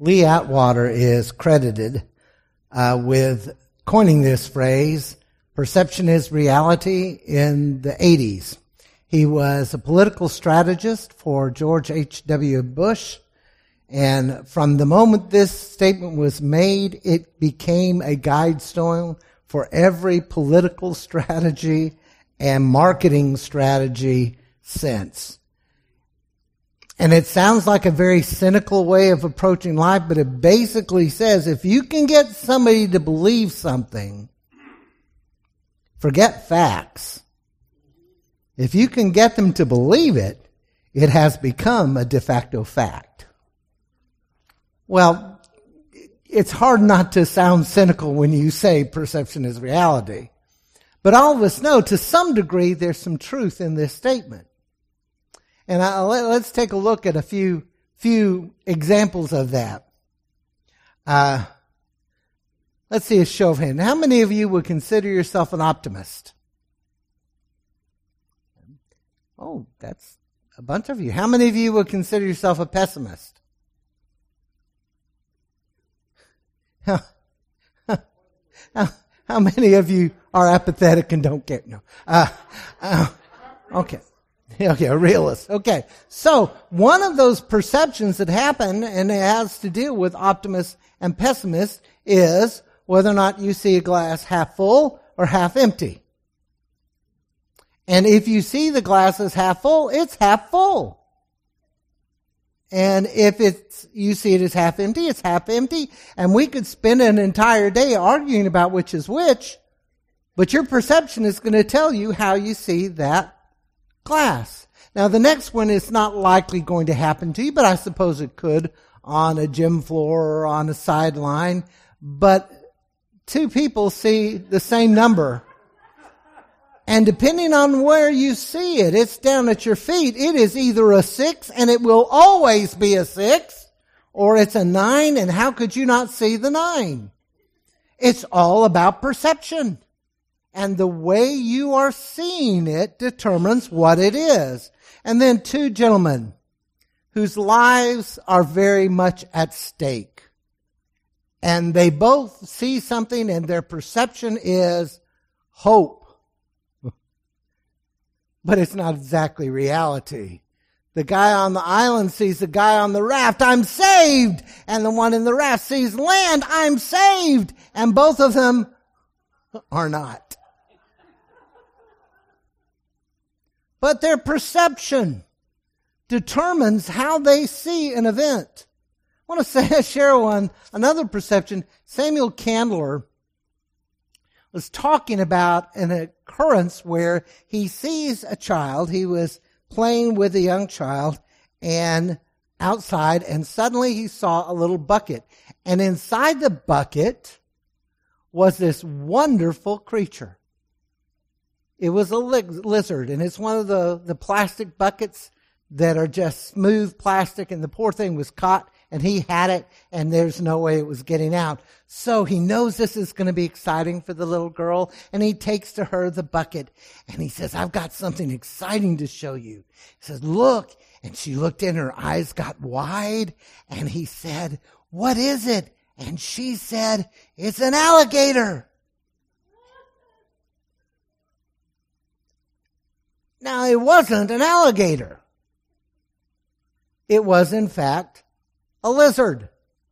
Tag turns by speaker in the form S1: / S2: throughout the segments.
S1: Lee Atwater is credited with coining this phrase, perception is reality, in the 80s. He was a political strategist for George H.W. Bush, and from the moment this statement was made, it became a guidestone for every political strategy and marketing strategy since. And it sounds like a very cynical way of approaching life, but it basically says if you can get somebody to believe something, forget facts. If you can get them to believe it, it has become a de facto fact. Well, it's hard not to sound cynical when you say perception is reality. But all of us know, to some degree, there's some truth in this statement. And let's take a look at a few examples of that. Let's see a show of hands. How many of you would consider yourself an optimist? Oh, that's a bunch of you. How many of you would consider yourself a pessimist? How many of you are apathetic and don't care? No. Okay. Okay, a realist. Okay. So, one of those perceptions that happen, and it has to do with optimists and pessimists, is whether or not you see a glass half full or half empty. And if you see the glass as half full, it's half full. And if you see it as half empty, it's half empty. And we could spend an entire day arguing about which is which, but your perception is going to tell you how you see that glass. Now, the next one is not likely going to happen to you, but I suppose it could on a gym floor or on a sideline. But two people see the same number. And depending on where you see it, it's down at your feet. It is either a 6, and it will always be a 6, or it's a 9, and how could you not see the 9? It's all about perception. And the way you are seeing it determines what it is. And then two gentlemen whose lives are very much at stake. And they both see something, and their perception is hope. But it's not exactly reality. The guy on the island sees the guy on the raft, I'm saved! And the one in the raft sees land, I'm saved! And both of them are not. But their perception determines how they see an event. I want to share another perception. Samuel Candler was talking about an occurrence where he sees a child. He was playing with a young child and outside, and suddenly he saw a little bucket. And inside the bucket was this wonderful creature. It was a lizard, and it's one of the plastic buckets that are just smooth plastic, and the poor thing was caught, and he had it, and there's no way it was getting out. So he knows this is going to be exciting for the little girl, and he takes to her the bucket, and he says, I've got something exciting to show you. He says, look. And she looked in, her eyes got wide, and he said, what is it? And she said, it's an alligator. Now, it wasn't an alligator. It was, in fact, a lizard.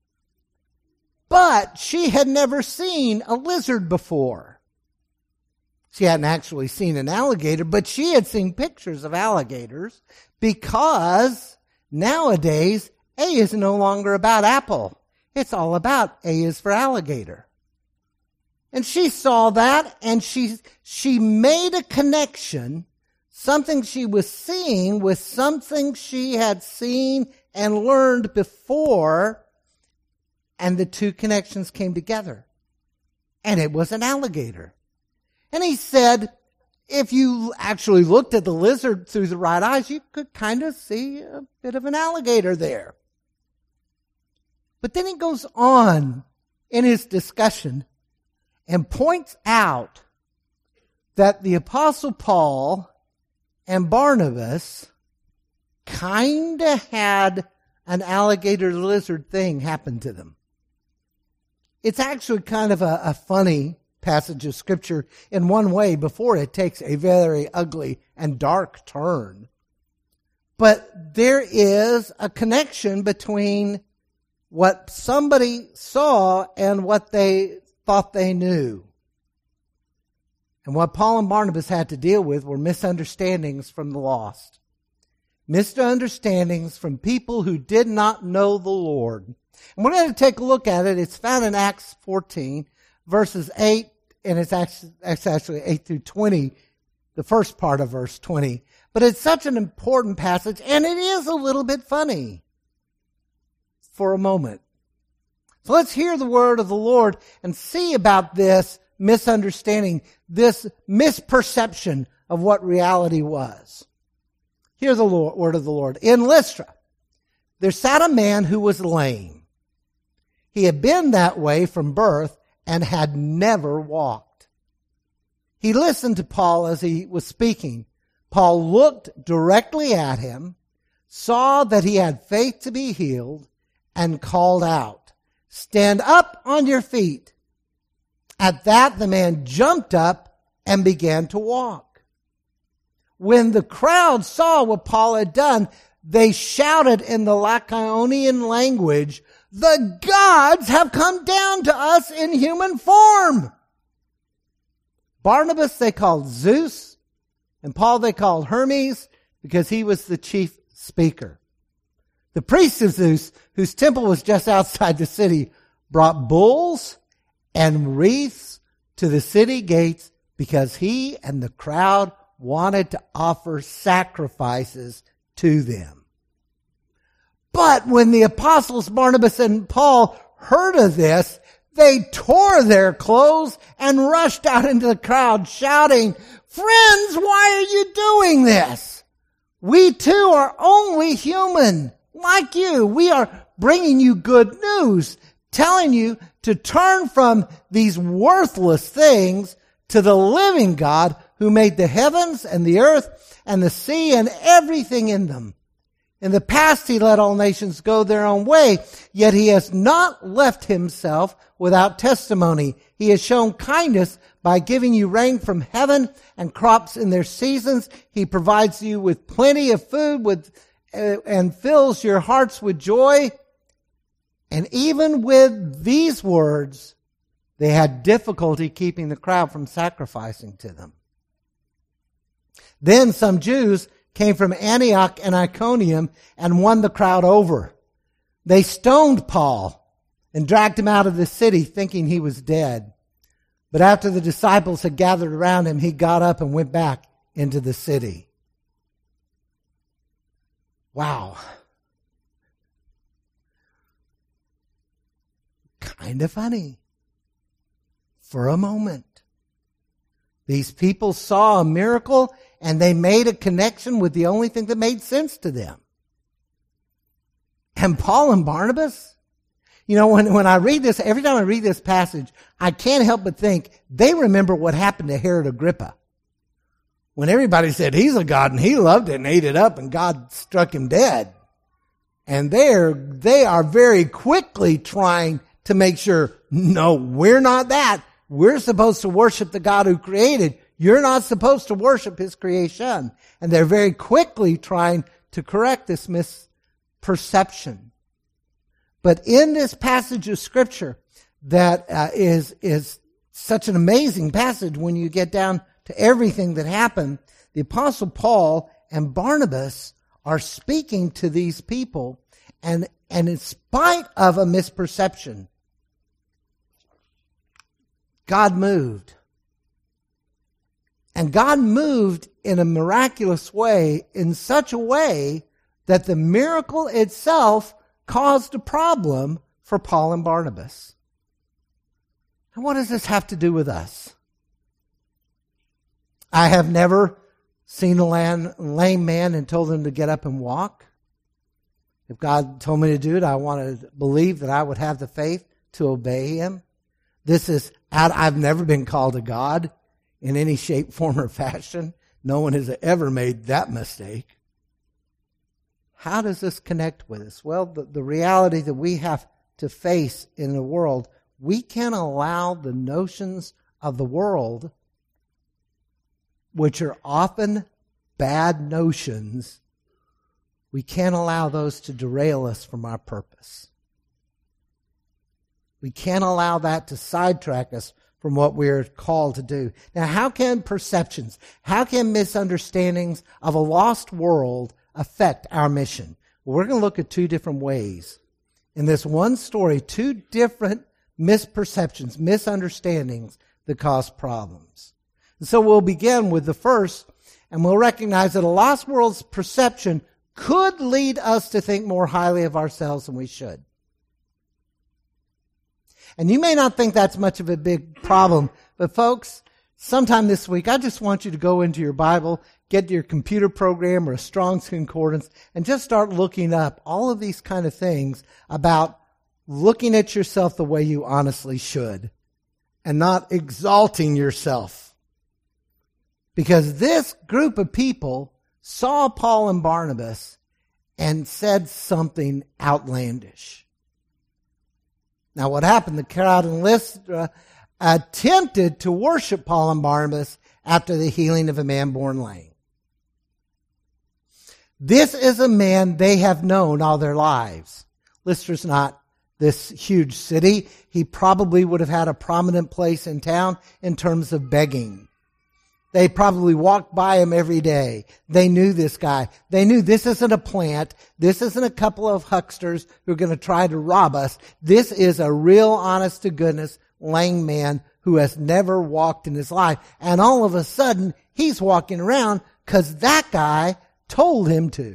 S1: But she had never seen a lizard before. She hadn't actually seen an alligator, but she had seen pictures of alligators because nowadays A is no longer about apple. It's all about A is for alligator. And she saw that, and she made a connection. Something she was seeing with something she had seen and learned before, and the two connections came together. And it was an alligator. And he said, if you actually looked at the lizard through the right eyes, you could kind of see a bit of an alligator there. But then he goes on in his discussion and points out that the Apostle Paul and Barnabas kind of had an alligator lizard thing happened to them. It's actually kind of a funny passage of Scripture in one way before it takes a very ugly and dark turn. But there is a connection between what somebody saw and what they thought they knew. And what Paul and Barnabas had to deal with were misunderstandings from the lost. Misunderstandings from people who did not know the Lord. And we're going to take a look at it. It's found in Acts 14, verses 8, and it's actually 8 through 20, the first part of verse 20. But it's such an important passage, and it is a little bit funny for a moment. So let's hear the word of the Lord and see about this misunderstanding, this misperception of what reality was. Hear the word of the Lord. In Lystra, there sat a man who was lame. He had been that way from birth and had never walked. He listened to Paul as he was speaking. Paul looked directly at him, saw that he had faith to be healed, and called out, "Stand up on your feet." At that, the man jumped up and began to walk. When the crowd saw what Paul had done, they shouted in the Lycaonian language, "The gods have come down to us in human form." Barnabas they called Zeus, and Paul they called Hermes, because he was the chief speaker. The priests of Zeus, whose temple was just outside the city, brought bulls and wreaths to the city gates because he and the crowd wanted to offer sacrifices to them. But when the apostles Barnabas and Paul heard of this, they tore their clothes and rushed out into the crowd shouting, "Friends, why are you doing this? We too are only human, like you. We are bringing you good news, telling you to turn from these worthless things to the living God who made the heavens and the earth and the sea and everything in them. In the past, he let all nations go their own way, yet he has not left himself without testimony. He has shown kindness by giving you rain from heaven and crops in their seasons. He provides you with plenty of food and fills your hearts with joy." And even with these words, they had difficulty keeping the crowd from sacrificing to them. Then some Jews came from Antioch and Iconium and won the crowd over. They stoned Paul and dragged him out of the city thinking he was dead. But after the disciples had gathered around him, he got up and went back into the city. Wow. Kind of funny. For a moment. These people saw a miracle and they made a connection with the only thing that made sense to them. And Paul and Barnabas, you know, when I read this, every time I read this passage, I can't help but think they remember what happened to Herod Agrippa. When everybody said he's a god and he loved it and ate it up and God struck him dead. And they are very quickly trying to make sure, no, we're not that. We're supposed to worship the God who created. You're not supposed to worship his creation. And they're very quickly trying to correct this misperception. But in this passage of Scripture that is such an amazing passage when you get down to everything that happened, the Apostle Paul and Barnabas are speaking to these people, and in spite of a misperception, God moved. And God moved in a miraculous way, in such a way that the miracle itself caused a problem for Paul and Barnabas. And what does this have to do with us? I have never seen a lame man and told him to get up and walk. If God told me to do it, I want to believe that I would have the faith to obey him. I've never been called a God in any shape, form, or fashion. No one has ever made that mistake. how does this connect with us? Well, the reality that we have to face in the world, we can't allow the notions of the world, which are often bad notions, we can't allow those to derail us from our purpose. We can't allow that to sidetrack us from what we're called to do. Now, how can perceptions, how can misunderstandings of a lost world affect our mission? Well, we're going to look at two different ways. In this one story, two different misperceptions, misunderstandings that cause problems. And so we'll begin with the first, and we'll recognize that a lost world's perception could lead us to think more highly of ourselves than we should. And you may not think that's much of a big problem, but folks, sometime this week, I just want you to go into your Bible, get your computer program or a Strong's Concordance, and just start looking up all of these kind of things about looking at yourself the way you honestly should and not exalting yourself. Because this group of people saw Paul and Barnabas and said something outlandish. Now what happened? The crowd in Lystra attempted to worship Paul and Barnabas after the healing of a man born lame. This is a man they have known all their lives. Lystra's not this huge city. He probably would have had a prominent place in town in terms of begging. They probably walked by him every day. They knew this guy. They knew this isn't a plant. This isn't a couple of hucksters who are going to try to rob us. This is a real, honest to goodness, lame man who has never walked in his life. And all of a sudden, he's walking around because that guy told him to.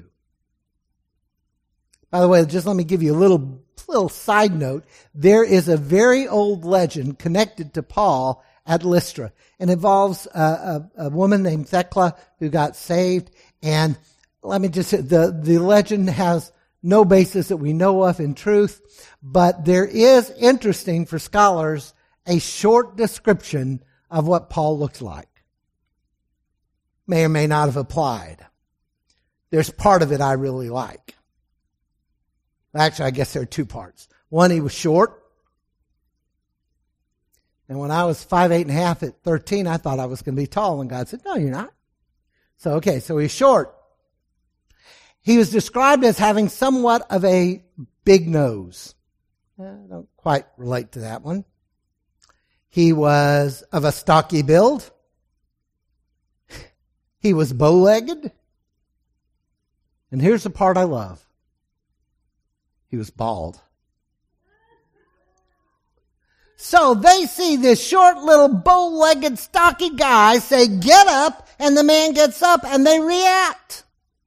S1: By the way, just let me give you a little side note. There is a very old legend connected to Paul at Lystra. It involves a woman named Thecla who got saved. And let me just say, the legend has no basis that we know of in truth, but there is, interesting for scholars, a short description of what Paul looks like. May or may not have applied. There's part of it I really like. Actually, I guess there are two parts. One, he was short. And when I was 5'8.5" at 13, I thought I was going to be tall. And God said, no, you're not. So he's short. He was described as having somewhat of a big nose. I don't quite relate to that one. He was of a stocky build. He was bow-legged. And here's the part I love. He was bald. So they see this short little bow-legged stocky guy say, get up, and the man gets up and they react.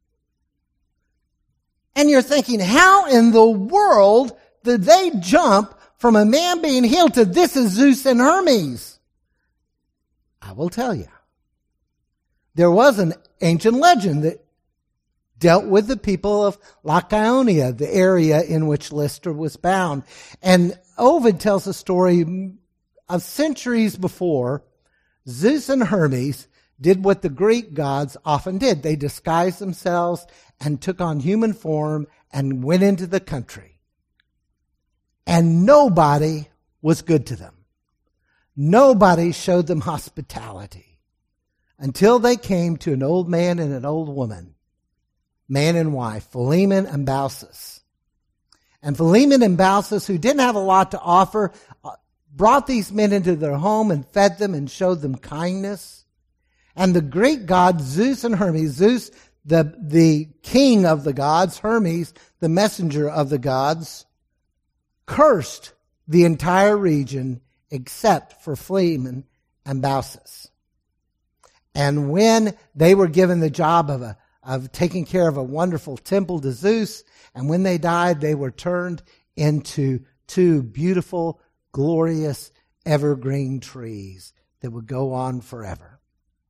S1: And you're thinking, how in the world did they jump from a man being healed to this is Zeus and Hermes? I will tell you. There was an ancient legend that dealt with the people of Lycaonia, the area in which Lystra was bound. And Ovid tells a story of centuries before. Zeus and Hermes did what the Greek gods often did. They disguised themselves and took on human form and went into the country. And nobody was good to them. Nobody showed them hospitality until they came to an old man and an old woman, man and wife, Philemon and Baucis. And Philemon and Baucis, who didn't have a lot to offer, brought these men into their home and fed them and showed them kindness. And the Greek gods, Zeus and Hermes, Zeus, the king of the gods, Hermes, the messenger of the gods, cursed the entire region except for Philemon and Baucis. And when they were given the job of taking care of a wonderful temple to Zeus, and when they died, they were turned into two beautiful, glorious, evergreen trees that would go on forever.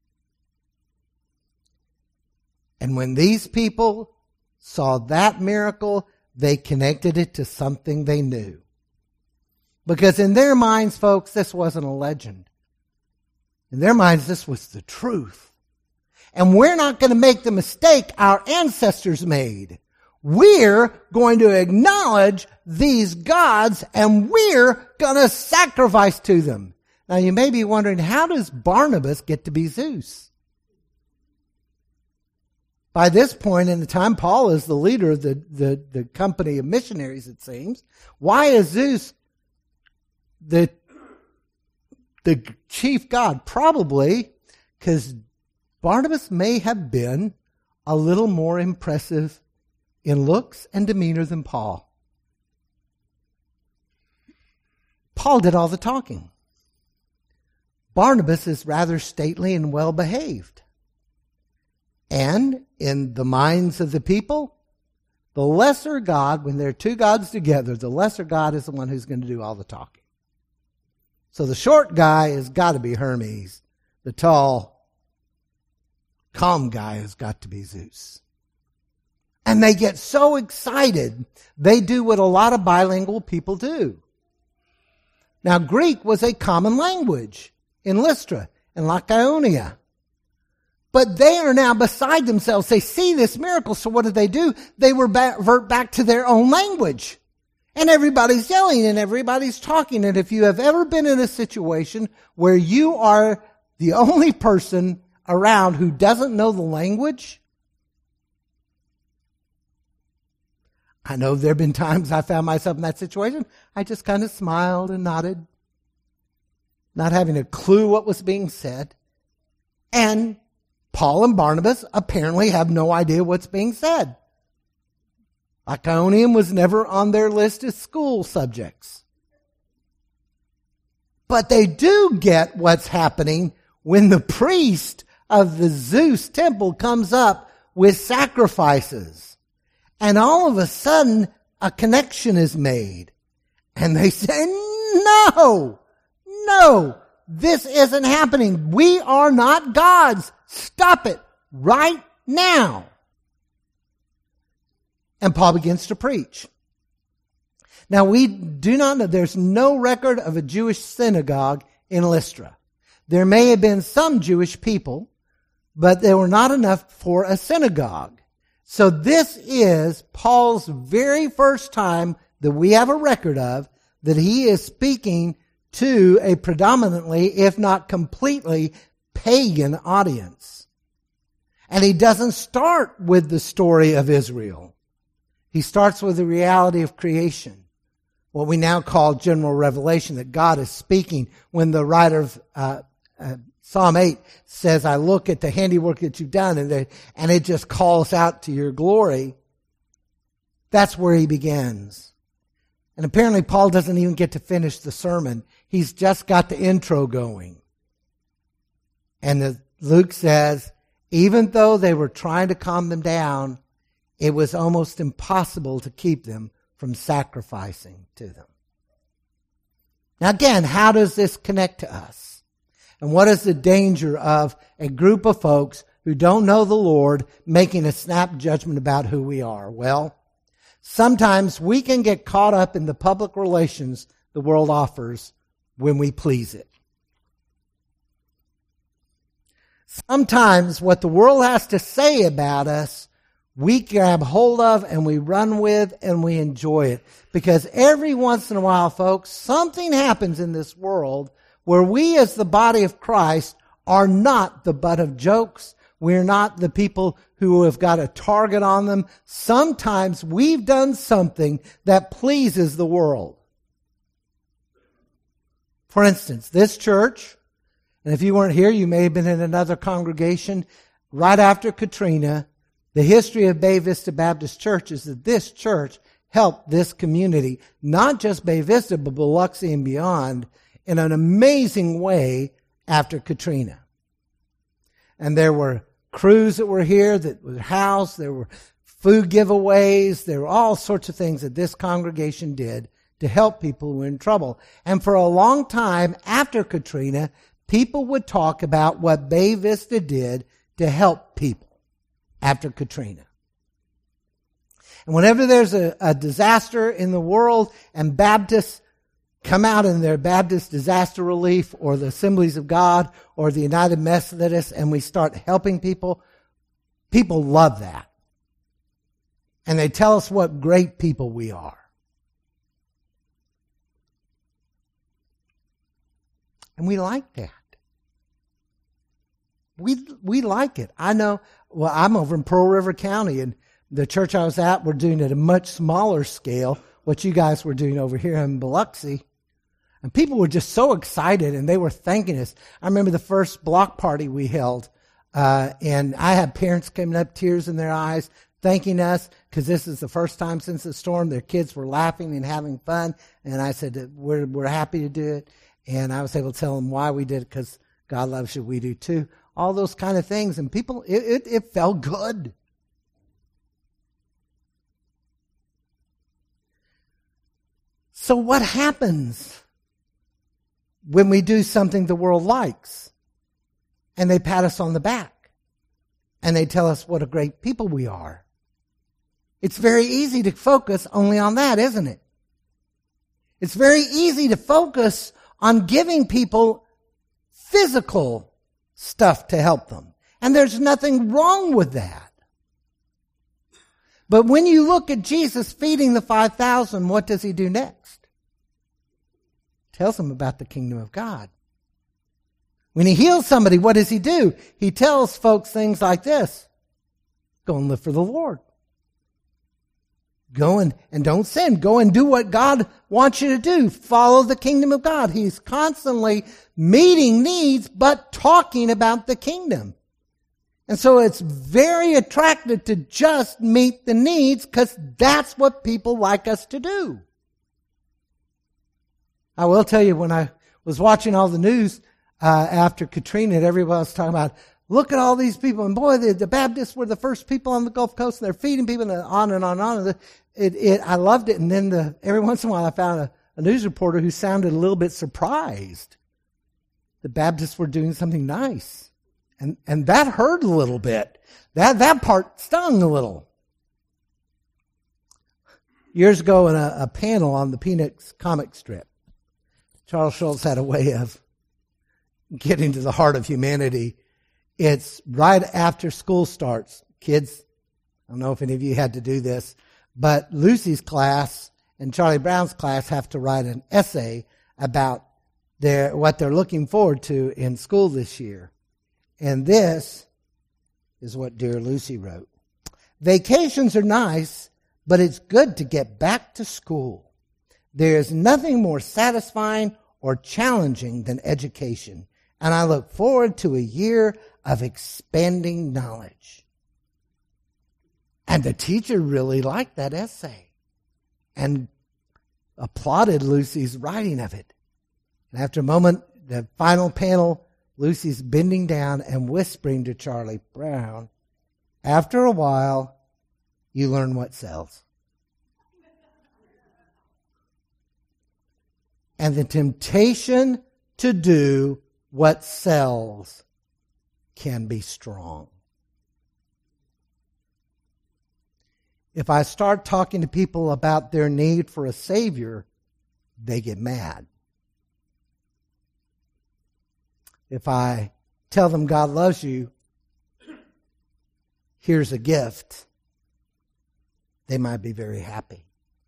S1: And when these people saw that miracle, they connected it to something they knew. Because in their minds, folks, this wasn't a legend. In their minds, this was the truth. And we're not going to make the mistake our ancestors made. We're going to acknowledge these gods and we're going to sacrifice to them. Now you may be wondering, how does Barnabas get to be Zeus? By this point in the time, Paul is the leader of the company of missionaries, it seems. Why is Zeus the chief god? Probably because Barnabas may have been a little more impressive in looks and demeanor than Paul. Paul did all the talking. Barnabas is rather stately and well behaved. And in the minds of the people, the lesser god, when there are two gods together, the lesser god is the one who's going to do all the talking. So the short guy has got to be Hermes. The tall, calm guy has got to be Zeus. And they get so excited, they do what a lot of bilingual people do. Now, Greek was a common language in Lystra and Lycaonia. But they are now beside themselves. They see this miracle, so what do? They revert back to their own language. And everybody's yelling and everybody's talking. And if you have ever been in a situation where you are the only person around who doesn't know the language, I know there have been times I found myself in that situation. I just kind of smiled and nodded, not having a clue what was being said. And Paul and Barnabas apparently have no idea what's being said. Iconium was never on their list of school subjects. But they do get what's happening when the priest of the Zeus temple comes up with sacrifices. And all of a sudden, a connection is made. And they say, no, this isn't happening. We are not gods. Stop it right now. And Paul begins to preach. Now we do not know, there's no record of a Jewish synagogue in Lystra. There may have been some Jewish people, but there were not enough for a synagogue. So this is Paul's very first time that we have a record of that he is speaking to a predominantly, if not completely, pagan audience. And he doesn't start with the story of Israel. He starts with the reality of creation, what we now call general revelation, that God is speaking when the writer of Psalm 8 says, I look at the handiwork that you've done, and it just calls out to your glory. That's where he begins. And apparently Paul doesn't even get to finish the sermon. He's just got the intro going. And Luke says, even though they were trying to calm them down, it was almost impossible to keep them from sacrificing to them. Now again, how does this connect to us? And what is the danger of a group of folks who don't know the Lord making a snap judgment about who we are? Well, sometimes we can get caught up in the public relations the world offers when we please it. Sometimes what the world has to say about us, we grab hold of and we run with and we enjoy it. Because every once in a while, folks, something happens in this world where we as the body of Christ are not the butt of jokes. We're not the people who have got a target on them. Sometimes we've done something that pleases the world. For instance, this church, and if you weren't here, you may have been in another congregation right after Katrina. The history of Bay Vista Baptist Church is that this church helped this community, not just Bay Vista, but Biloxi and beyond, in an amazing way after Katrina. And there were crews that were here that were housed. There were food giveaways. There were all sorts of things that this congregation did to help people who were in trouble. And for a long time after Katrina, people would talk about what Bay Vista did to help people after Katrina. And whenever there's a disaster in the world and Baptists come out in their Baptist Disaster Relief or the Assemblies of God or the United Methodists and we start helping people, people love that. And they tell us what great people we are. And we like that. We like it. I know, well, I'm over in Pearl River County, and the church I was at, we're doing it at a much smaller scale, what you guys were doing over here in Biloxi. And people were just so excited, and they were thanking us. I remember the first block party we held, and I had parents coming up, tears in their eyes, thanking us, because this is the first time since the storm. Their kids were laughing and having fun, and I said that we're happy to do it. And I was able to tell them why we did it, because God loves you, we do too. All those kind of things. And people, it felt good. So what happens when we do something the world likes? And they pat us on the back. And they tell us what a great people we are. It's very easy to focus only on that, isn't it? It's very easy to focus on giving people physical stuff to help them. And there's nothing wrong with that. But when you look at Jesus feeding the 5,000, what does he do next? Tells them about the kingdom of God. When he heals somebody, what does he do? He tells folks things like this. Go and live for the Lord. Go and don't sin. Go and do what God wants you to do. Follow the kingdom of God. He's constantly meeting needs, but talking about the kingdom. And so it's very attractive to just meet the needs, because that's what people like us to do. I will tell you, when I was watching all the news after Katrina, and everyone was talking about, look at all these people. And boy, the Baptists were the first people on the Gulf Coast, and they're feeding people, and on and on and on. I loved it. And then every once in a while I found a news reporter who sounded a little bit surprised. The Baptists were doing something nice. And that hurt a little bit. That part stung a little. Years ago in a panel on the Peanuts comic strip, Charles Schulz had a way of getting to the heart of humanity. It's right after school starts. Kids, I don't know if any of you had to do this, but Lucy's class and Charlie Brown's class have to write an essay about what they're looking forward to in school this year. And this is what Dear Lucy wrote. Vacations are nice, but it's good to get back to school. There is nothing more satisfying or challenging than education, and I look forward to a year of expanding knowledge. And the teacher really liked that essay and applauded Lucy's writing of it. And after a moment, the final panel, Lucy's bending down and whispering to Charlie Brown, after a while, you learn what sells. And the temptation to do what sells can be strong. If I start talking to people about their need for a Savior, they get mad. If I tell them God loves you, here's a gift, they might be very happy.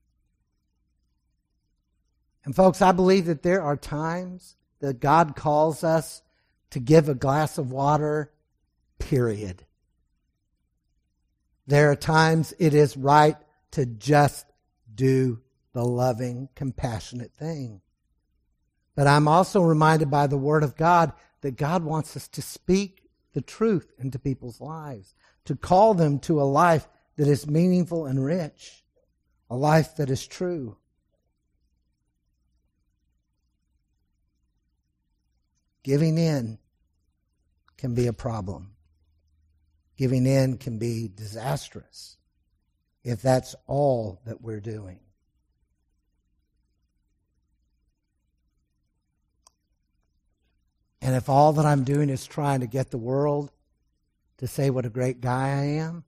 S1: And folks, I believe that there are times that God calls us to give a glass of water, period. There are times it is right to just do the loving, compassionate thing. But I'm also reminded by the Word of God that God wants us to speak the truth into people's lives, to call them to a life that is meaningful and rich, a life that is true. Giving in can be a problem. Giving in can be disastrous if that's all that we're doing. And if all that I'm doing is trying to get the world to say what a great guy I am,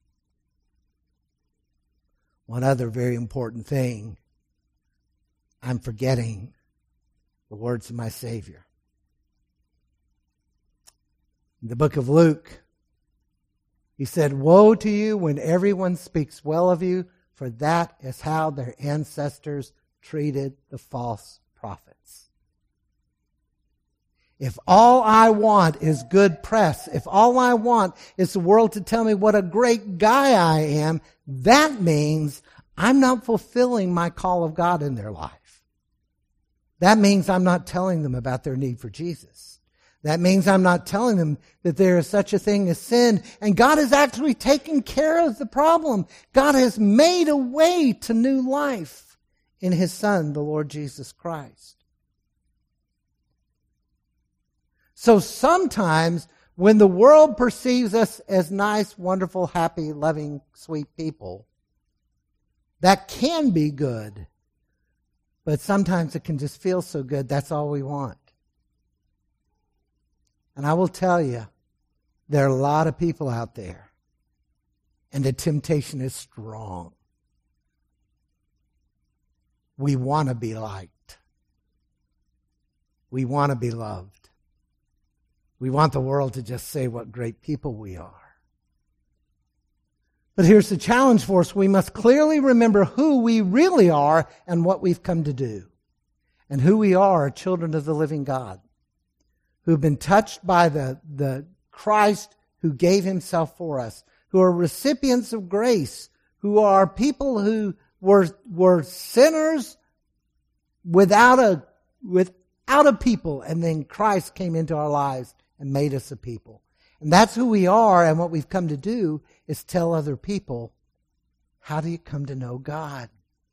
S1: one other very important thing, I'm forgetting the words of my Savior. In the book of Luke, He said, "Woe to you when everyone speaks well of you, for that is how their ancestors treated the false prophets." If all I want is good press, if all I want is the world to tell me what a great guy I am, that means I'm not fulfilling my call of God in their life. That means I'm not telling them about their need for Jesus. That means I'm not telling them that there is such a thing as sin, and God has actually taken care of the problem. God has made a way to new life in His Son, the Lord Jesus Christ. So sometimes when the world perceives us as nice, wonderful, happy, loving, sweet people, that can be good. But sometimes it can just feel so good, that's all we want. And I will tell you, there are a lot of people out there, and the temptation is strong. We want to be liked. We want to be loved. We want the world to just say what great people we are. But here's the challenge for us. We must clearly remember who we really are and what we've come to do. And who we are children of the living God, who've been touched by the Christ who gave Himself for us, who are recipients of grace, who are people who were sinners without a people, and then Christ came into our lives and made us a people. And that's who we are, and what we've come to do is tell other people, how do you come to know God?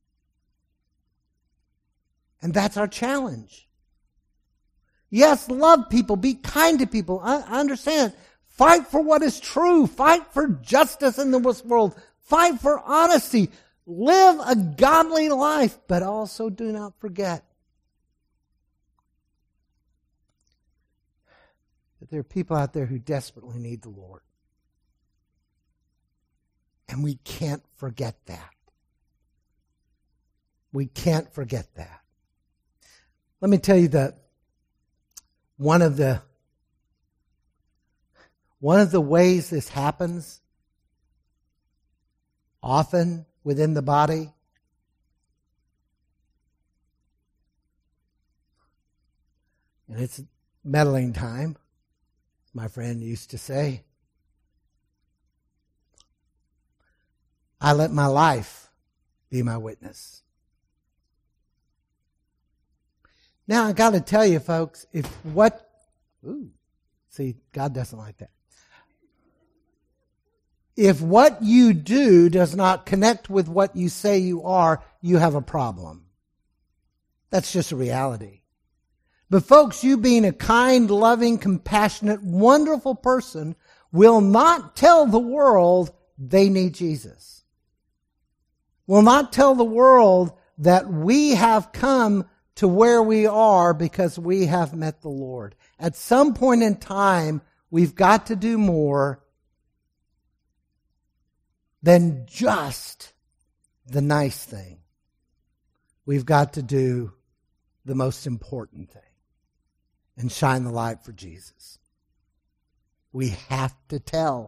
S1: And that's our challenge. Yes, love people, be kind to people. I understand. Fight for what is true. Fight for justice in this world. Fight for honesty. Live a godly life, but also do not forget that there are people out there who desperately need the Lord. And we can't forget that. We can't forget that. Let me tell you that one of the ways this happens often within the body and it's meddling time, my friend used to say. I let my life be my witness. Now, I got to tell you, folks, God doesn't like that. If what you do does not connect with what you say you are, you have a problem. That's just a reality. But folks, you being a kind, loving, compassionate, wonderful person will not tell the world they need Jesus. Will not tell the world that we have come to where we are because we have met the Lord. At some point in time, we've got to do more than just the nice thing. We've got to do the most important thing and shine the light for Jesus. We have to tell.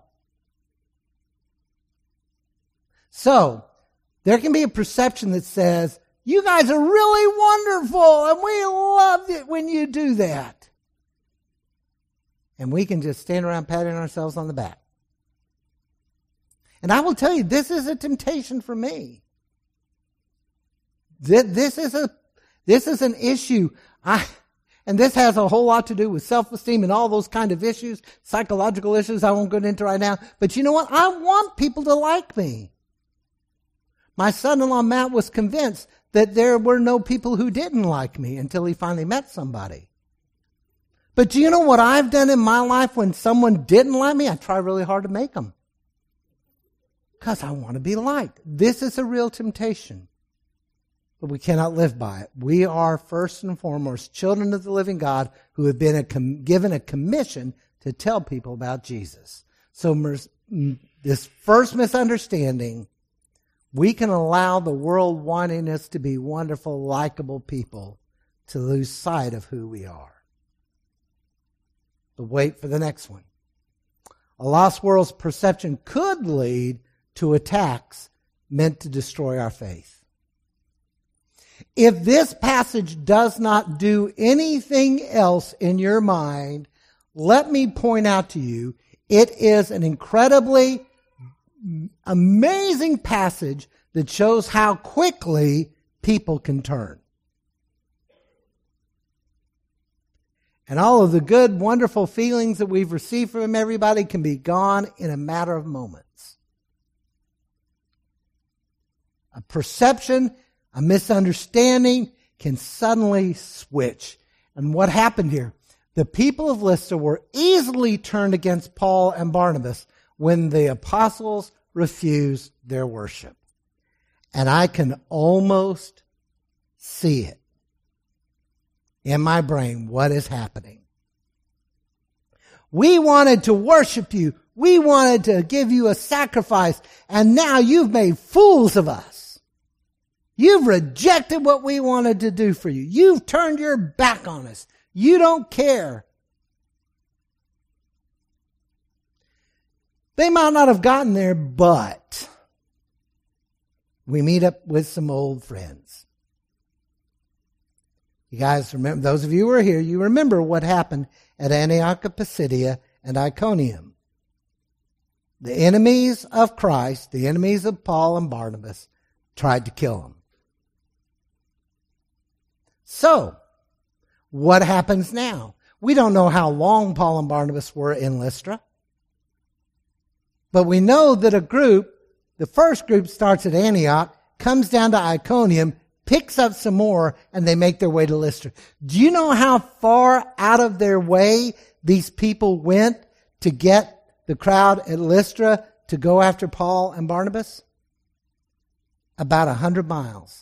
S1: So, there can be a perception that says, you guys are really wonderful and we love it when you do that. And we can just stand around patting ourselves on the back. And I will tell you, this is a temptation for me. This is an issue. And this has a whole lot to do with self-esteem and all those kind of issues, psychological issues I won't go into right now. But you know what? I want people to like me. My son-in-law, Matt, was convinced that there were no people who didn't like me until he finally met somebody. But do you know what I've done in my life when someone didn't like me? I try really hard to make them. Because I want to be liked. This is a real temptation. But we cannot live by it. We are first and foremost children of the living God who have been given a commission to tell people about Jesus. So this first misunderstanding, we can allow the world wanting us to be wonderful, likable people to lose sight of who we are. But wait for the next one. A lost world's perception could lead to attacks meant to destroy our faith. If this passage does not do anything else in your mind, let me point out to you, it is an incredibly amazing passage that shows how quickly people can turn. And all of the good, wonderful feelings that we've received from everybody can be gone in a matter of moments. A perception, a misunderstanding can suddenly switch. And what happened here? The people of Lystra were easily turned against Paul and Barnabas when the apostles refused their worship. And I can almost see it in my brain, what is happening. We wanted to worship you. We wanted to give you a sacrifice. And now you've made fools of us. You've rejected what we wanted to do for you. You've turned your back on us. You don't care. They might not have gotten there, but we meet up with some old friends. You guys remember, those of you who are here, you remember what happened at Antioch of Pisidia and Iconium. The enemies of Christ, the enemies of Paul and Barnabas, tried to kill them. So, what happens now? We don't know how long Paul and Barnabas were in Lystra. But we know that a group, the first group starts at Antioch, comes down to Iconium, picks up some more, and they make their way to Lystra. Do you know how far out of their way these people went to get the crowd at Lystra to go after Paul and Barnabas? About 100 miles.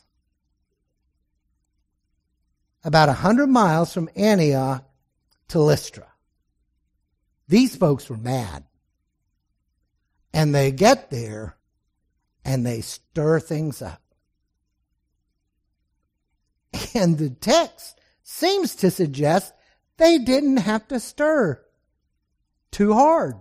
S1: About 100 miles from Antioch to Lystra. These folks were mad. And they get there and they stir things up. And the text seems to suggest they didn't have to stir too hard.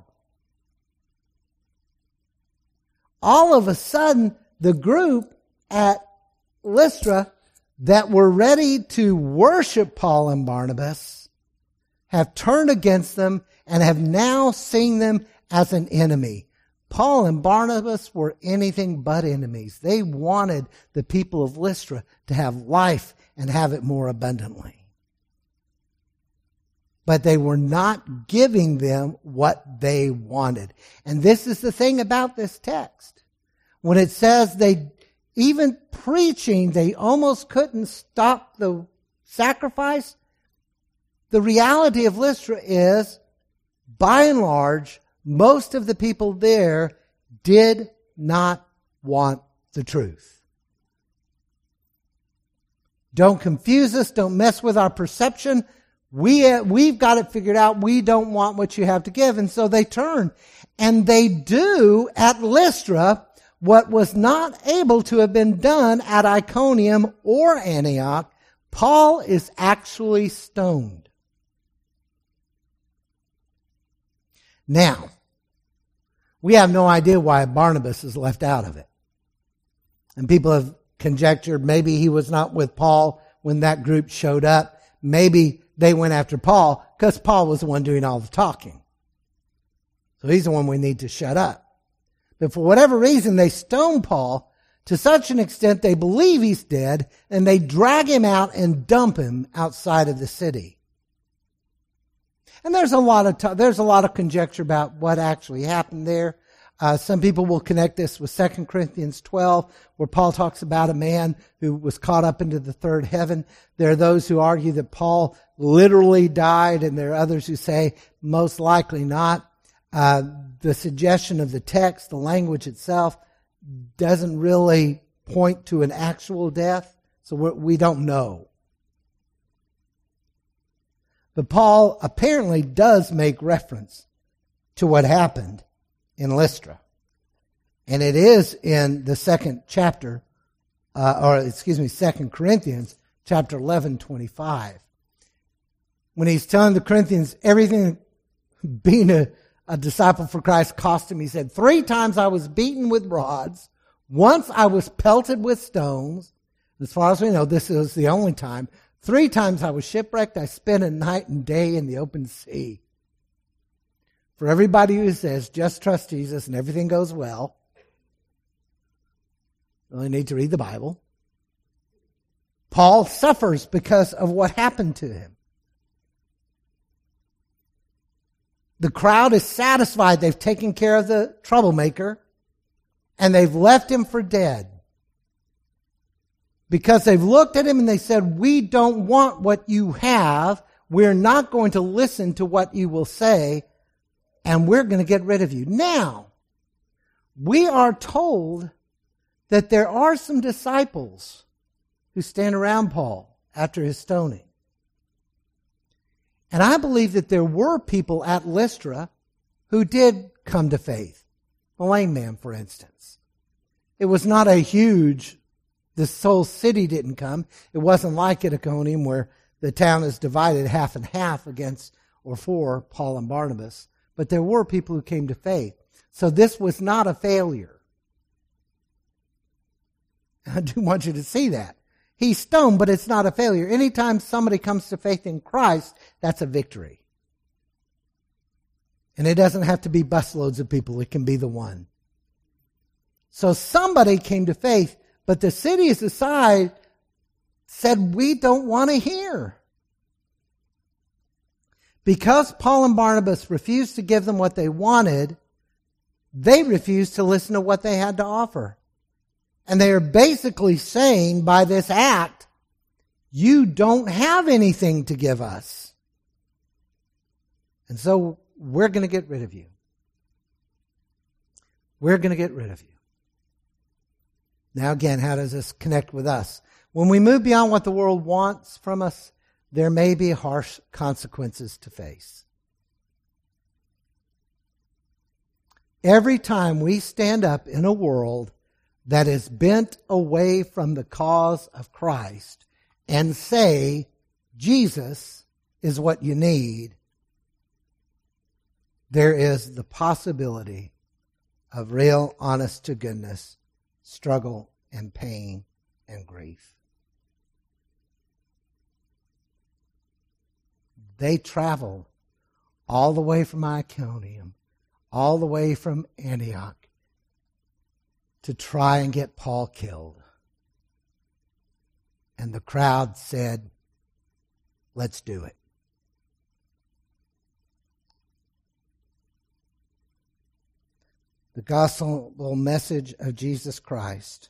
S1: All of a sudden, the group at Lystra that were ready to worship Paul and Barnabas have turned against them and have now seen them as an enemy. Paul and Barnabas were anything but enemies. They wanted the people of Lystra to have life and have it more abundantly. But they were not giving them what they wanted. And this is the thing about this text. When it says they, even preaching, they almost couldn't stop the sacrifice, the reality of Lystra is, by and large, most of the people there did not want the truth. Don't confuse us. Don't mess with our perception. We've got it figured out. We don't want what you have to give. And so they turn. And they do at Lystra what was not able to have been done at Iconium or Antioch. Paul is actually stoned. Now, we have no idea why Barnabas is left out of it. And people have conjectured maybe he was not with Paul when that group showed up. Maybe they went after Paul because Paul was the one doing all the talking. So he's the one we need to shut up. But for whatever reason, they stone Paul to such an extent they believe he's dead, and they drag him out and dump him outside of the city. And there's a lot of conjecture about what actually happened there. Some people will connect this with 2 Corinthians 12, where Paul talks about a man who was caught up into the third heaven. There are those who argue that Paul literally died, and there are others who say most likely not. The suggestion of the text, the language itself, doesn't really point to an actual death, so we don't know. But Paul apparently does make reference to what happened in Lystra. And it is in the second chapter, 2 Corinthians chapter 11:25. When he's telling the Corinthians everything being a disciple for Christ cost him. He said, 3 times I was beaten with rods. Once I was pelted with stones. As far as we know, this is the only time. 3 times I was shipwrecked. I spent a night and day in the open sea. For everybody who says, just trust Jesus and everything goes well, you only need to read the Bible. Paul suffers because of what happened to him. The crowd is satisfied. They've taken care of the troublemaker, and they've left him for dead. Because they've looked at him and they said, we don't want what you have. We're not going to listen to what you will say, and we're going to get rid of you. Now, we are told that there are some disciples who stand around Paul after his stoning. And I believe that there were people at Lystra who did come to faith. The lame man, for instance. It was not a huge, this whole city didn't come. It wasn't like at Iconium where the town is divided half and half against or for Paul and Barnabas. But there were people who came to faith. So this was not a failure. I do want you to see that. He's stoned, but it's not a failure. Anytime somebody comes to faith in Christ, that's a victory. And it doesn't have to be busloads of people. It can be the one. So somebody came to faith, but the city aside said, we don't want to hear. Because Paul and Barnabas refused to give them what they wanted, they refused to listen to what they had to offer. And they are basically saying by this act, you don't have anything to give us. And so we're going to get rid of you. We're going to get rid of you. Now again, how does this connect with us? When we move beyond what the world wants from us, there may be harsh consequences to face. Every time we stand up in a world that is bent away from the cause of Christ and say, Jesus is what you need, there is the possibility of real, honest to goodness, struggle and pain and grief. They traveled all the way from Iconium, all the way from Antioch, to try and get Paul killed. And the crowd said, let's do it. The gospel message of Jesus Christ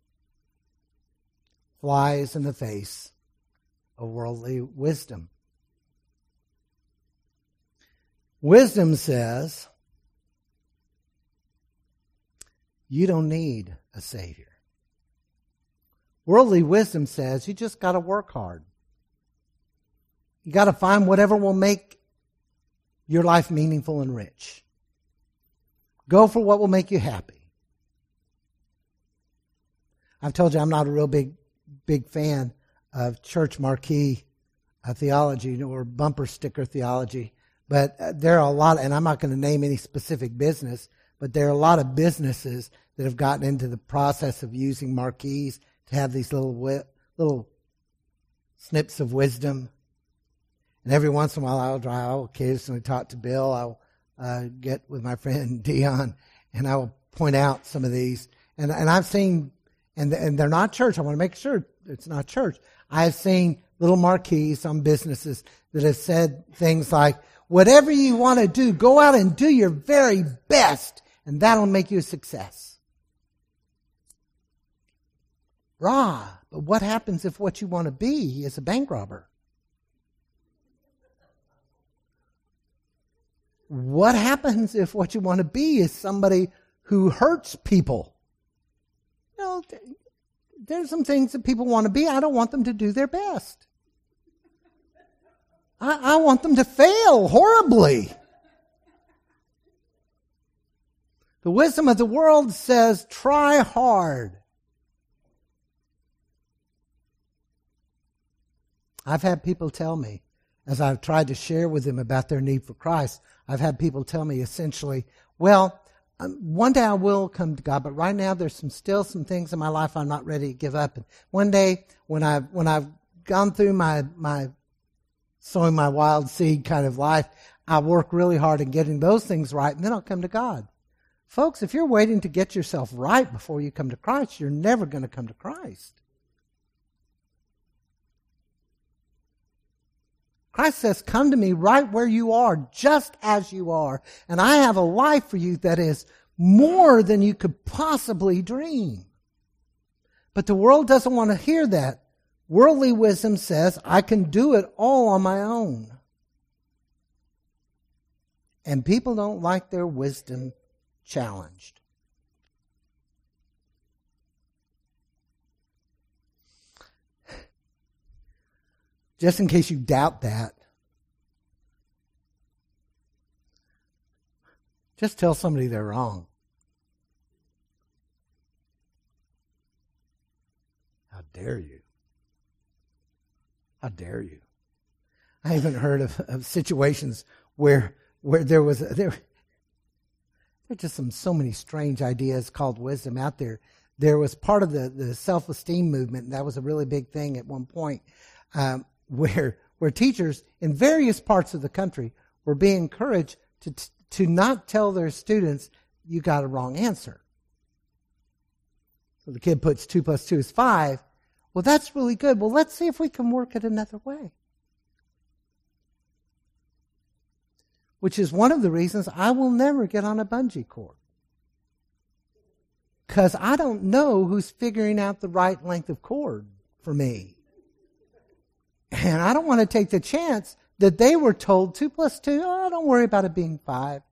S1: flies in the face of worldly wisdom. Wisdom says, you don't need a Savior. Worldly wisdom says you just got to work hard. You got to find whatever will make your life meaningful and rich. Go for what will make you happy. I've told you I'm not a real big fan of church marquee theology or bumper sticker theology, but there are a lot, and I'm not going to name any specific business, but there are a lot of businesses that have gotten into the process of using marquees to have these little snips of wisdom. And every once in a while I'll occasionally talk to Bill. I'll get with my friend Dion, and I will point out some of these. And I've seen, and they're not church. I want to make sure it's not church. I have seen little marquees on businesses that have said things like, whatever you want to do, go out and do your very best, and that'll make you a success. Rah, but what happens if what you want to be is a bank robber? What happens if what you want to be is somebody who hurts people? You know, there's some things that people want to be. I don't want them to do their best. I want them to fail horribly. The wisdom of the world says, try hard. I've had people tell me, as I've tried to share with them about their need for Christ, I've had people tell me essentially, well, one day I will come to God, but right now there's still some things in my life I'm not ready to give up. And one day when I've gone through my sowing my wild seed kind of life, I work really hard in getting those things right, and then I'll come to God. Folks, if you're waiting to get yourself right before you come to Christ, you're never going to come to Christ. Christ says, come to me right where you are, just as you are. And I have a life for you that is more than you could possibly dream. But the world doesn't want to hear that. Worldly wisdom says, I can do it all on my own. And people don't like their wisdom challenged. Just in case you doubt that, just tell somebody they're wrong. How dare you? How dare you? I haven't heard of situations where there are just so many strange ideas called wisdom out there. There was part of the self-esteem movement, and that was a really big thing at one point, where teachers in various parts of the country were being encouraged to not tell their students, you got a wrong answer. So the kid puts 2 + 2 is 5. Well, that's really good. Well, let's see if we can work it another way. Which is one of the reasons I will never get on a bungee cord. Because I don't know who's figuring out the right length of cord for me. And I don't want to take the chance that they were told 2 + 2, oh, don't worry about it being 5.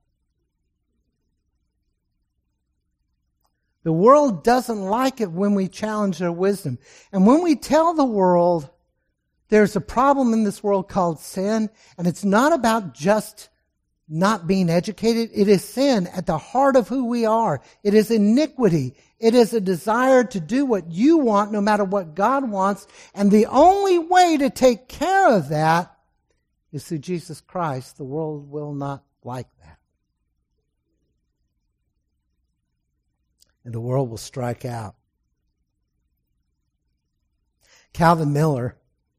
S1: The world doesn't like it when we challenge their wisdom. And when we tell the world there's a problem in this world called sin, and it's not about just not being educated. It is sin at the heart of who we are. It is iniquity. It is a desire to do what you want no matter what God wants. And the only way to take care of that is through Jesus Christ. The world will not like that. And the world will strike out. Calvin Miller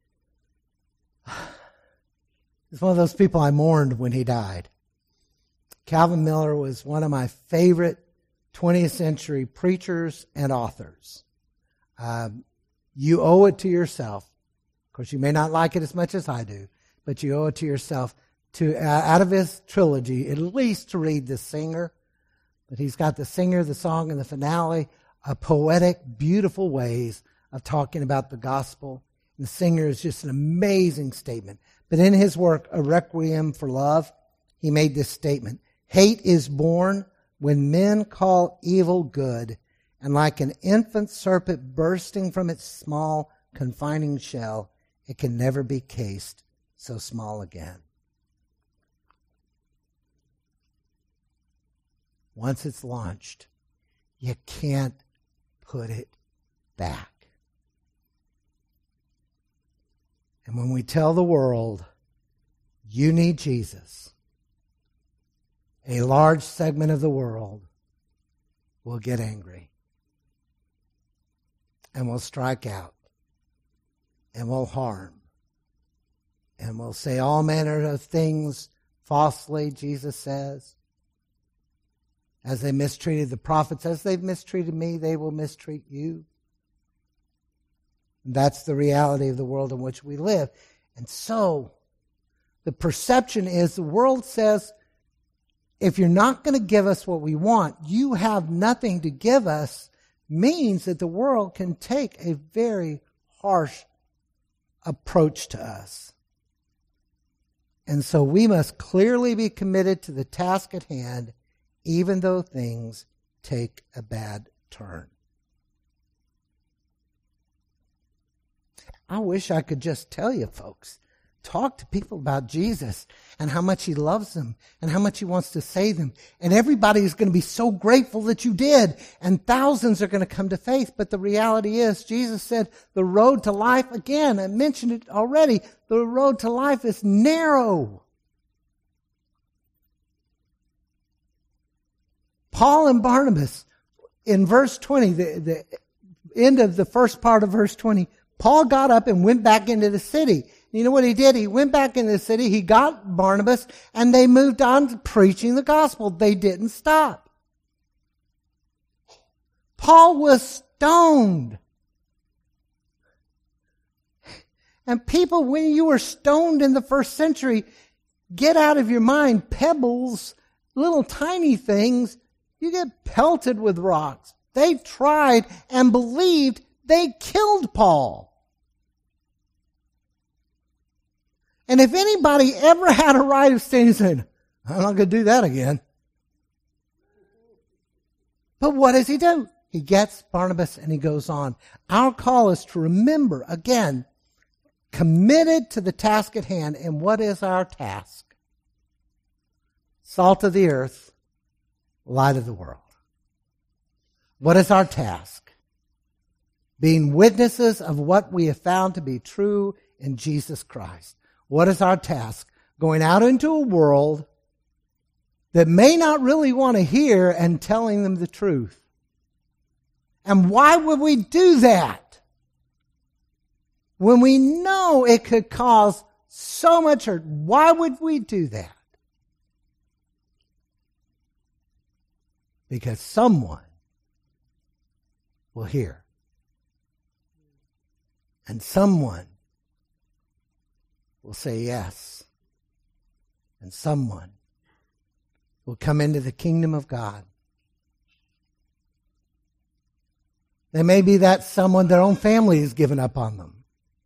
S1: is one of those people I mourned when he died. Calvin Miller was one of my favorite 20th century preachers and authors. You owe it to yourself. Of course, you may not like it as much as I do, but you owe it to yourself to, out of his trilogy, at least to read The Singer. But he's got The Singer, the song, and the finale, poetic, beautiful ways of talking about the gospel. And The Singer is just an amazing statement. But in his work, A Requiem for Love, he made this statement: hate is born when men call evil good, and like an infant serpent bursting from its small, confining shell, it can never be cased so small again. Once it's launched, you can't put it back. And when we tell the world, you need Jesus, a large segment of the world will get angry and will strike out and will harm and will say all manner of things falsely, Jesus says. As they mistreated the prophets, as they've mistreated me, they will mistreat you. That's the reality of the world in which we live. And so, the perception is the world says, if you're not going to give us what we want, you have nothing to give us, means that the world can take a very harsh approach to us. And so we must clearly be committed to the task at hand, even though things take a bad turn. I wish I could just tell you, folks, talk to people about Jesus and how much he loves them and how much he wants to save them. And everybody is going to be so grateful that you did. And thousands are going to come to faith. But the reality is, Jesus said, the road to life, again, I mentioned it already, the road to life is narrow. Paul and Barnabas, in verse 20, the end of the first part of verse 20, Paul got up and went back into the city. You know what he did? He went back into the city, he got Barnabas, and they moved on to preaching the gospel. They didn't stop. Paul was stoned. And people, when you were stoned in the first century, get out of your mind, pebbles, little tiny things, you get pelted with rocks. They tried and believed they killed Paul. And if anybody ever had a right of standing and saying, I'm not going to do that again. But what does he do? He gets Barnabas and he goes on. Our call is to remember, again, committed to the task at hand. And what is our task? Salt of the earth, light of the world. What is our task? Being witnesses of what we have found to be true in Jesus Christ. What is our task? Going out into a world that may not really want to hear and telling them the truth. And why would we do that? When we know it could cause so much hurt, why would we do that? Because someone will hear. And someone will say yes. And someone will come into the kingdom of God. They may be that someone, their own family has given up on them.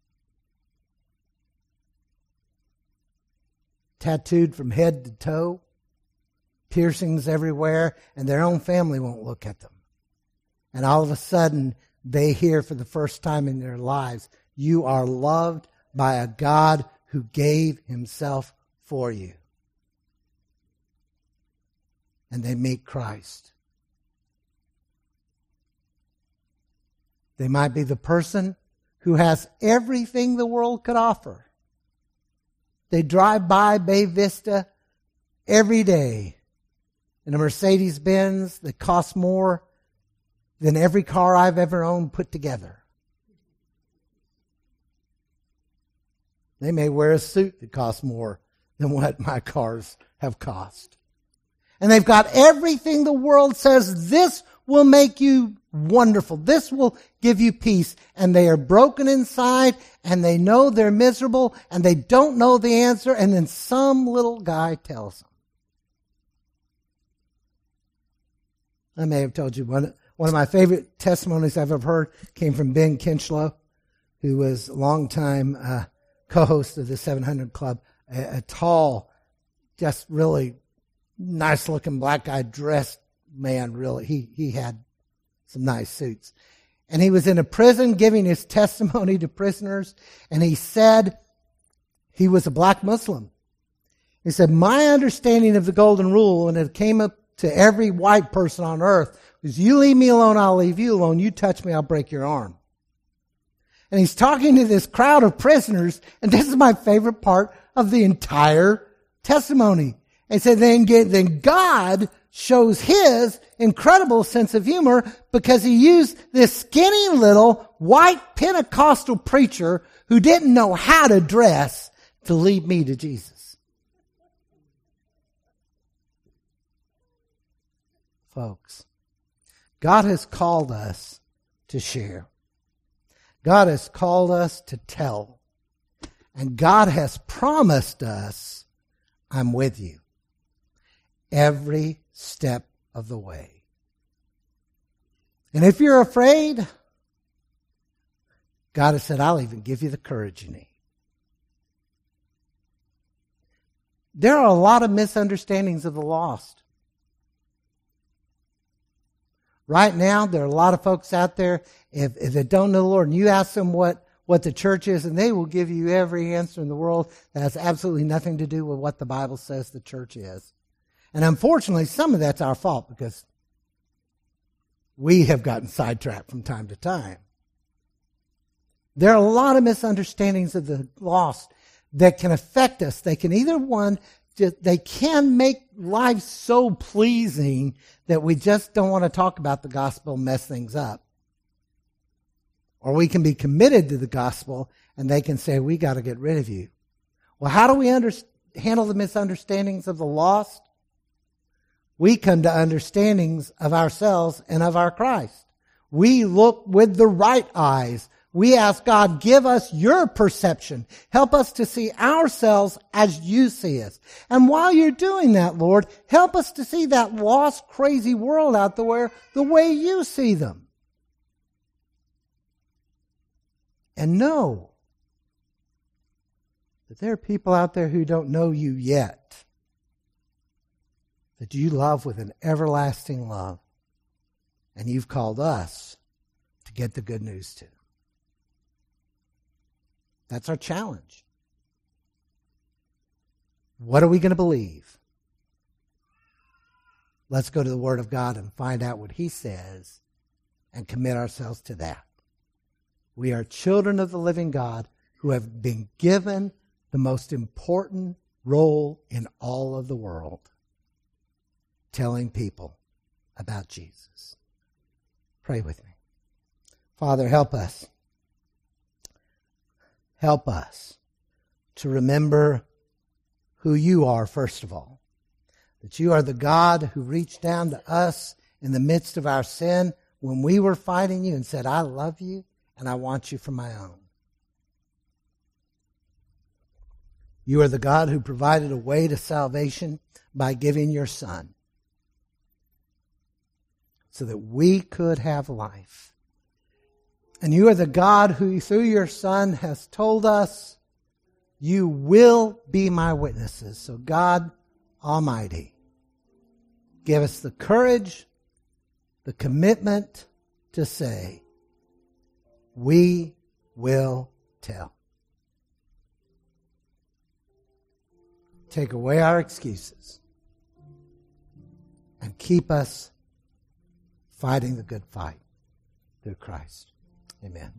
S1: Tattooed from head to toe, piercings everywhere, and their own family won't look at them. And all of a sudden, they hear for the first time in their lives, you are loved by a God who gave himself for you. And they meet Christ. They might be the person who has everything the world could offer. They drive by Bay Vista every day in a Mercedes-Benz that costs more than every car I've ever owned put together. They may wear a suit that costs more than what my cars have cost. And they've got everything the world says, this will make you wonderful. This will give you peace. And they are broken inside, and they know they're miserable, and they don't know the answer, and then some little guy tells them. I may have told you one of my favorite testimonies I've ever heard came from Ben Kinchlow, who was a longtime co-host of the 700 Club, a tall, just really nice-looking black guy, dressed man, really. He had some nice suits. And he was in a prison giving his testimony to prisoners, and he said he was a black Muslim. He said, my understanding of the golden rule, when it came up to every white person on earth, was you leave me alone, I'll leave you alone. You touch me, I'll break your arm. And he's talking to this crowd of prisoners, and this is my favorite part of the entire testimony. And so then God shows his incredible sense of humor because he used this skinny little white Pentecostal preacher who didn't know how to dress to lead me to Jesus. Folks, God has called us to share. God has called us to tell. And God has promised us, I'm with you every step of the way. And if you're afraid, God has said, I'll even give you the courage you need. There are a lot of misunderstandings of the lost. Right now, there are a lot of folks out there, if they don't know the Lord, and you ask them what what the church is, and they will give you every answer in the world that has absolutely nothing to do with what the Bible says the church is. And unfortunately, some of that's our fault because we have gotten sidetracked from time to time. There are a lot of misunderstandings of the lost that can affect us. They can either, one, they can make life so pleasing that we just don't want to talk about the gospel and mess things up. Or we can be committed to the gospel and they can say, we got to get rid of you. Well, how do we handle the misunderstandings of the lost? We come to understandings of ourselves and of our Christ. We look with the right eyes. We ask God, give us your perception. Help us to see ourselves as you see us. And while you're doing that, Lord, help us to see that lost, crazy world out there the way you see them. And know that there are people out there who don't know you yet, that you love with an everlasting love, and you've called us to get the good news to. That's our challenge. What are we going to believe? Let's go to the Word of God and find out what He says and commit ourselves to that. We are children of the living God who have been given the most important role in all of the world, telling people about Jesus. Pray with me. Father, help us. Help us to remember who you are, first of all. That you are the God who reached down to us in the midst of our sin when we were fighting you and said, I love you and I want you for my own. You are the God who provided a way to salvation by giving your Son so that we could have life. And you are the God who, through your Son, has told us, you will be my witnesses. So God Almighty, give us the courage, the commitment to say, we will tell. Take away our excuses and keep us fighting the good fight through Christ. Amen.